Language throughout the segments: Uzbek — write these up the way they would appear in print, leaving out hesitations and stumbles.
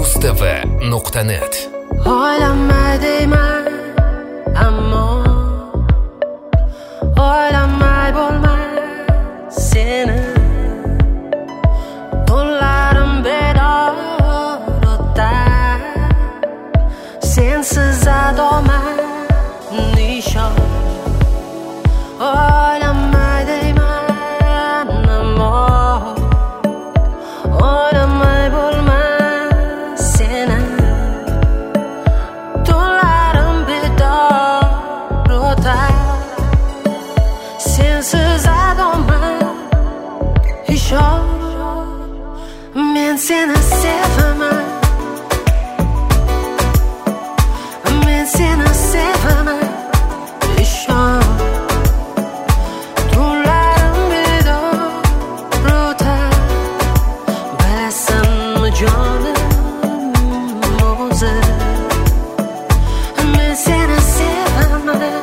rustv.net. O'ylamay deyman, ammo o'ylamay bo'lmas seni. Tunlarim bedor o'tar, sensiz adomat nishon. O'ylamay deyman, ammo o'ylamay bo'lmas seni. Tunlarim bedor o'tar, sensiz adomat nishon. Men seni sevaman, men seni sevaman, ishon. Tunlarim bedor o'tar, bilasanmi jonim o'zi. Men seni sevaman,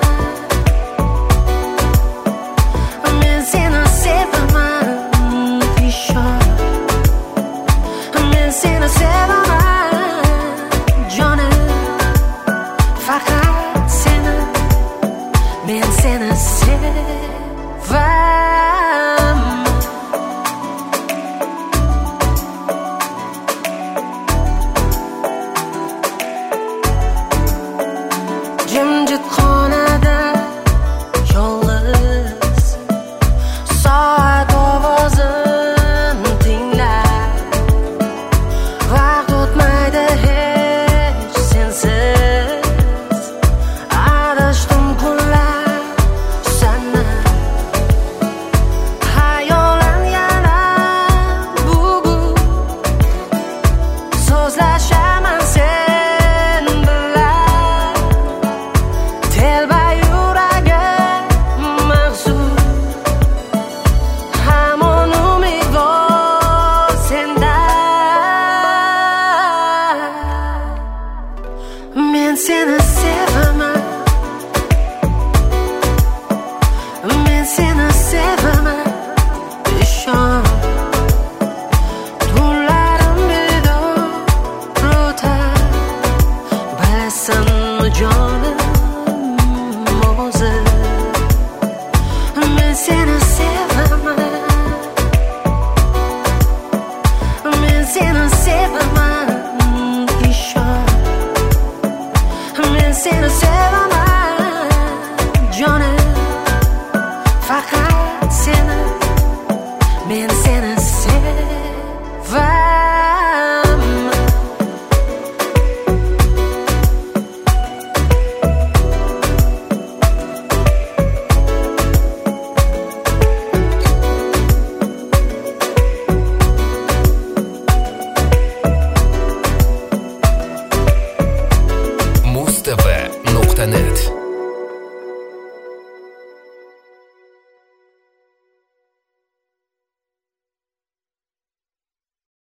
men seni sevaman, ishon. Men seni sevaman, jonim, faqat seni. Men seni sevaman. Jimjit xonada yolg'iz soat ovozin tinglab, vaqt o'tmaydi hech sensiz. Adashdim kunlar sana, hayolan yana bugun so'zlashaman sen bilan. Telba yuragim mahzun, hamon umidvor sendan. Men seni sevaman, men seni sevaman, ishon. Tunlarim bedor o'tar, bilasanmi jonim o'zi. Men seni sevaman, men seni sevaman.